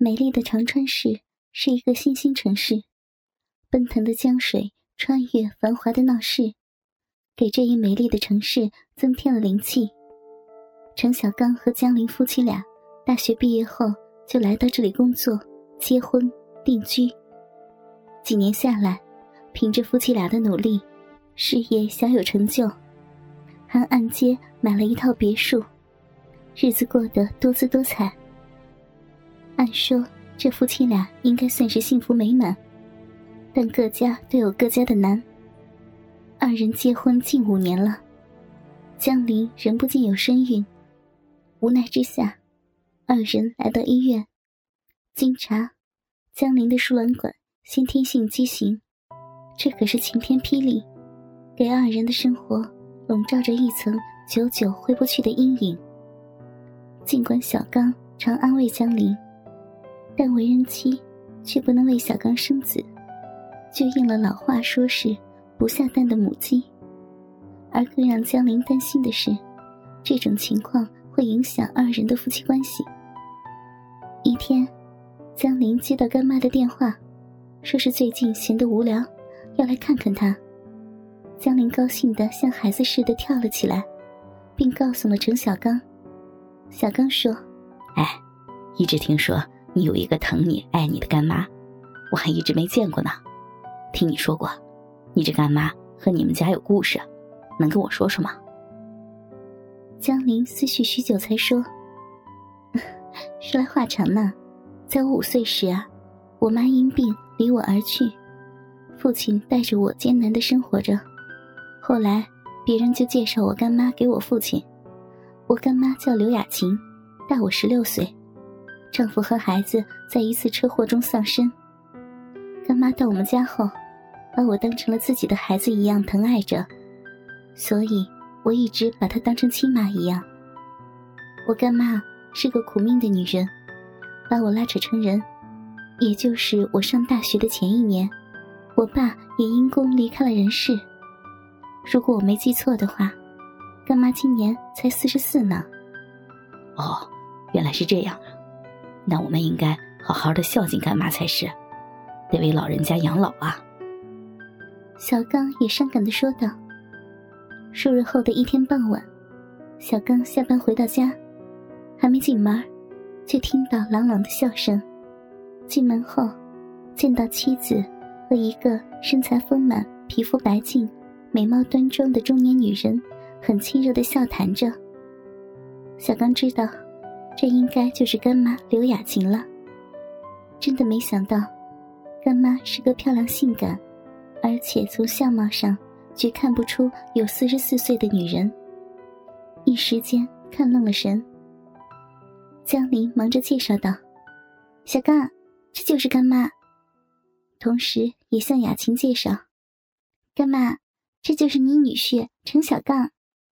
美丽的长川市是一个新兴城市，奔腾的江水穿越繁华的闹市，给这一美丽的城市增添了灵气。程小刚和江林夫妻俩大学毕业后就来到这里工作、结婚、定居。几年下来，凭着夫妻俩的努力，事业小有成就，还按揭买了一套别墅，日子过得多姿多彩。按说这夫妻俩应该算是幸福美满，但各家都有各家的难。二人结婚近5年了，江林仍不禁有身孕，无奈之下，二人来到医院。经查，江林的输卵管先天性畸形，这可是晴天霹雳，给二人的生活笼罩着一层久久挥不去的阴影。尽管小刚常安慰江林，但为人妻却不能为小刚生子，就应了老话说是不下蛋的母鸡。而更让江林担心的是，这种情况会影响二人的夫妻关系。一天，江林接到干妈的电话，说是最近闲得无聊，要来看看她。江林高兴地像孩子似的跳了起来，并告诉了程小刚。小刚说： 一直听说你有一个疼你爱你的干妈，我还一直没见过呢。听你说过，你这干妈和你们家有故事，能跟我说说吗？ 江林思绪许久才说：说来话长呢。在我5岁时啊，我妈因病离我而去，父亲带着我艰难地生活着。后来别人就介绍我干妈给我父亲。我干妈叫刘雅琴，大我16岁，丈夫和孩子在一次车祸中丧生。干妈到我们家后，把我当成了自己的孩子一样疼爱着，所以我一直把她当成亲妈一样。我干妈是个苦命的女人，把我拉扯成人，也就是我上大学的前1年，我爸也因公离开了人世。如果我没记错的话，干妈今年才44呢。 哦，原来是这样啊。那我们应该好好的孝敬干妈才是，得为老人家养老啊。 小刚也伤感地说道。数日后的一天傍晚，小刚下班回到家，还没进门，就听到朗朗的笑声。进门后，见到妻子和一个身材丰满、皮肤白净、美貌端庄的中年女人很亲热地笑谈着。小刚知道，这应该就是干妈刘雅琴了。真的没想到，干妈是个漂亮性感，而且从相貌上却看不出有44岁的女人，一时间看愣了神。江林忙着介绍道：小刚，这就是干妈。同时也向雅琴介绍：干妈，这就是你女婿程小刚。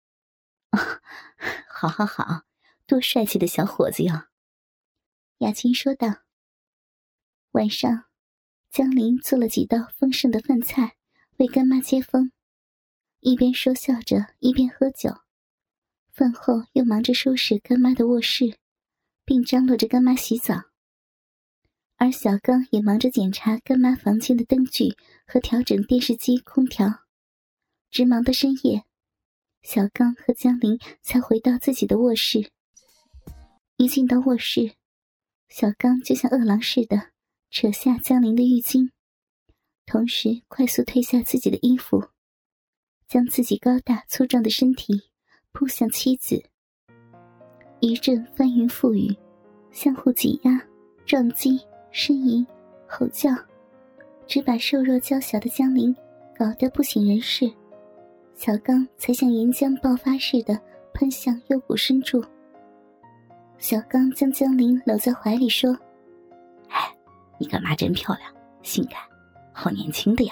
好好好，多帅气的小伙子哟。 雅琴说道。晚上，江林做了几道丰盛的饭菜为干妈接风，一边说笑着一边喝酒。饭后又忙着收拾干妈的卧室，并张罗着干妈洗澡。而小刚也忙着检查干妈房间的灯具和调整电视机、空调。直忙到深夜，小刚和江林才回到自己的卧室。一进到卧室，小刚就像饿狼似的扯下江林的浴巾，同时快速褪下自己的衣服，将自己高大粗壮的身体扑向妻子。一阵翻云覆雨，相互挤压、撞击、呻吟、吼叫，只把瘦弱娇小的江林搞得不省人事。小刚才像岩浆爆发似的喷向幽谷深处。小刚将江林搂在怀里说： 你干妈真漂亮，性感，好年轻的呀。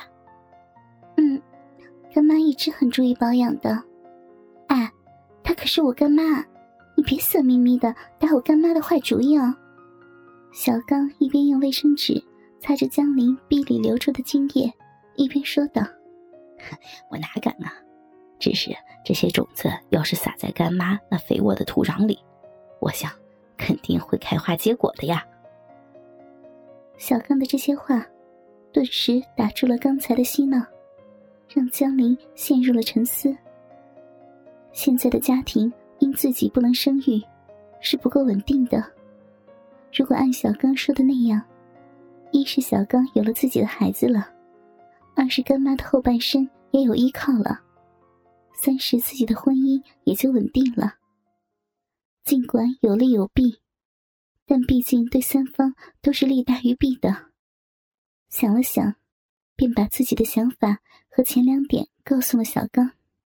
干妈一直很注意保养的。她可是我干妈，你别色眯眯的打我干妈的坏主意哦。小刚一边用卫生纸擦着江林臂里流出的精液，一边说道： 我哪敢啊，只是这些种子要是撒在干妈那肥沃的土壤里，我想肯定会开花结果的呀。 小刚的这些话顿时打住了刚才的嬉闹，让江林陷入了沉思。现在的家庭因自己不能生育是不够稳定的，如果按小刚说的那样，一是小刚有了自己的孩子了，二是干妈的后半生也有依靠了，三是自己的婚姻也就稳定了。尽管有利有弊，但毕竟对三方都是利大于弊的。想了想，便把自己的想法和前2点告诉了小刚。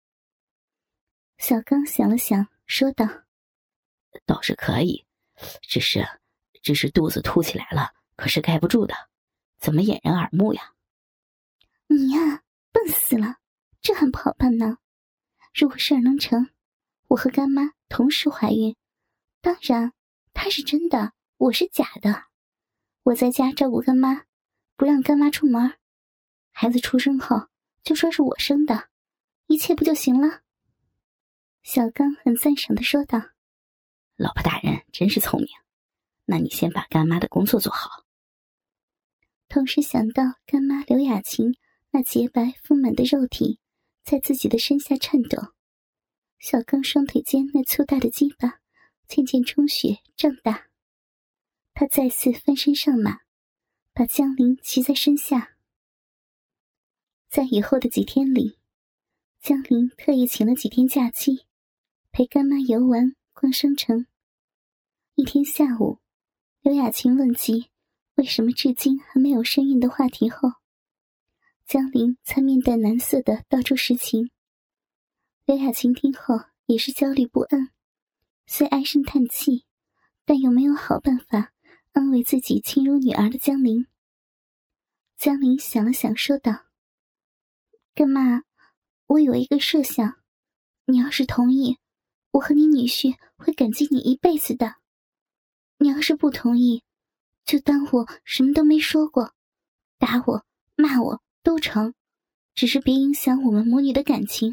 小刚想了想，说道： 倒是可以，只是肚子凸起来了，可是盖不住的，怎么掩人耳目呀？ 你呀，笨死了，这还不好办呢。如果事儿能成，我和干妈同时怀孕，当然她是真的，我是假的。我在家照顾干妈，不让干妈出门，孩子出生后就说是我生的，一切不就行了？小刚很赞赏地说道： 老婆大人真是聪明，那你先把干妈的工作做好。 同时想到干妈刘雅琴那洁白丰满的肉体在自己的身下颤抖，小刚双腿间那粗大的鸡巴渐渐充血胀大。他再次翻身上马，把江林骑在身下。在以后的几天里，江林特意请了几天假期，陪干妈游玩逛商城。一天下午，刘雅琴问及为什么至今还没有身孕的话题后，江林才面带难色地道出实情。刘雅琴听后也是焦虑不安，虽唉声叹气，但又没有好办法安慰自己亲如女儿的江林。江林想了想说道：干妈，我有一个设想，你要是同意，我和你女婿会感激你一辈子的。你要是不同意，就当我什么都没说过，打我骂我都成，只是别影响我们母女的感情。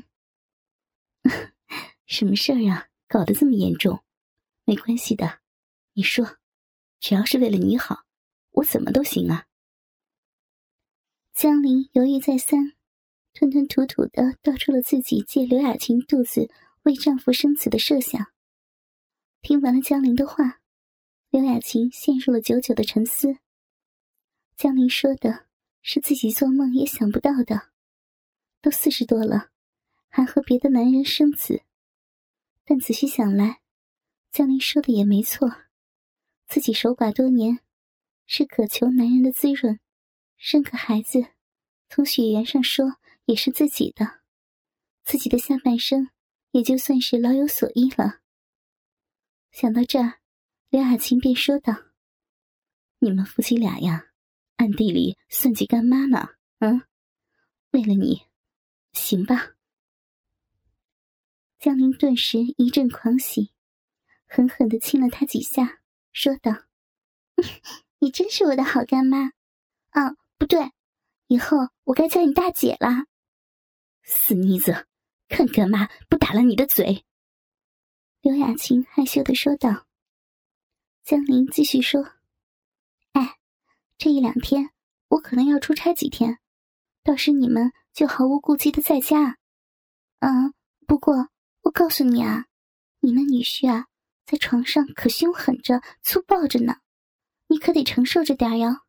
什么事儿啊，搞得这么严重？没关系的，你说，只要是为了你好，我怎么都行啊。 江林犹豫再三，吞吞吐吐地道出了自己借刘雅琴肚子为丈夫生子的设想。听完了江林的话，刘雅琴陷入了久久的沉思。江林说的是自己做梦也想不到的，都40多了，还和别的男人生子。但仔细想来，江林说的也没错，自己守寡多年，是渴求男人的滋润，生个孩子，从血缘上说也是自己的，自己的下半生也就算是老有所依了。想到这儿，刘雅琴便说道： 你们夫妻俩呀，暗地里算计干妈呢，为了你，行吧。 江林顿时一阵狂喜，狠狠地亲了她几下，说道：你真是我的好干妈。不对，以后我该叫你大姐啦。 死妮子，看干妈不打了你的嘴。 刘雅琴害羞地说道。江林继续说：这1、2天我可能要出差几天，到时你们就毫无顾忌的在家。不过我告诉你啊，你那女婿啊，在床上可凶狠着粗暴着呢，你可得承受着点哟。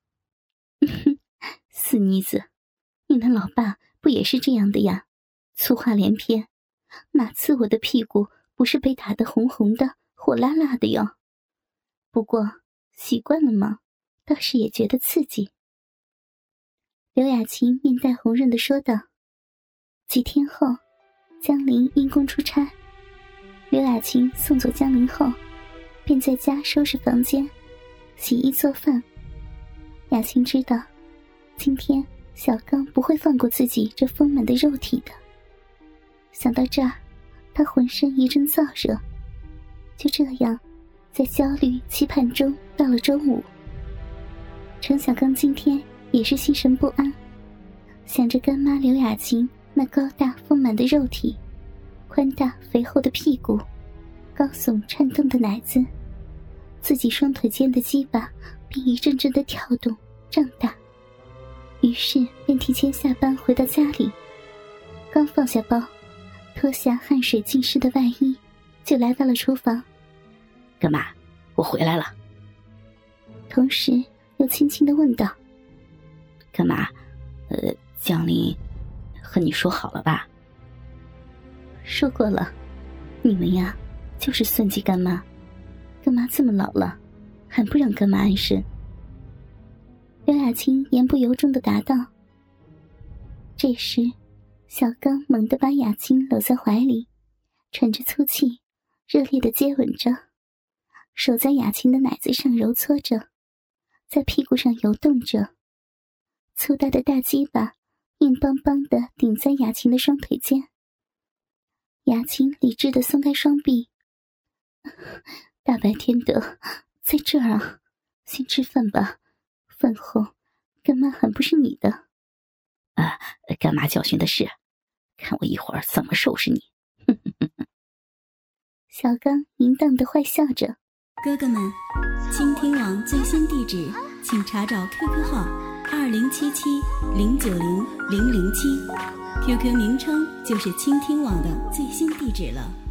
死妮子，你那老爸不也是这样的呀？粗话连篇，哪次我的屁股不是被打得红红的火辣辣的哟？不过习惯了嘛，倒是也觉得刺激。 刘雅琴面带红润地说道。几天后，江林因公出差，刘雅琴送走江林后，便在家收拾房间，洗衣做饭。雅琴知道，今天小刚不会放过自己这丰满的肉体的。想到这儿，她浑身一阵燥热。就这样，在焦虑期盼中到了周五。程小刚今天也是心神不安，想着干妈刘雅琴那高大丰满的肉体，宽大肥厚的屁股，高耸颤动的奶子，自己双腿间的鸡巴便一阵阵的跳动胀大，于是便提前下班回到家里。刚放下包，脱下汗水浸湿的外衣，就来到了厨房。 干嘛？我回来了。 同时又轻轻地问道： 干嘛？江林和你说好了吧？ 说过了，你们呀就是算计干妈，干妈这么老了还不让干妈安身。刘雅琴言不由衷地答道。这时小刚猛地把雅琴搂在怀里，喘着粗气，热烈地接吻着，手在雅琴的奶子上揉搓着，在屁股上游动着，粗大的大鸡巴硬邦邦地顶在雅琴的双腿间。雅琴理智地松开双臂。大白天的在这儿啊，先吃饭吧，饭后干妈还不是你的。 干妈教训的是，看我一会儿怎么收拾你。 小刚淫荡地坏笑着。 哥哥们，倾听网最新地址请查找 QQ 号2077090007，QQ 名称就是倾听网的最新地址了。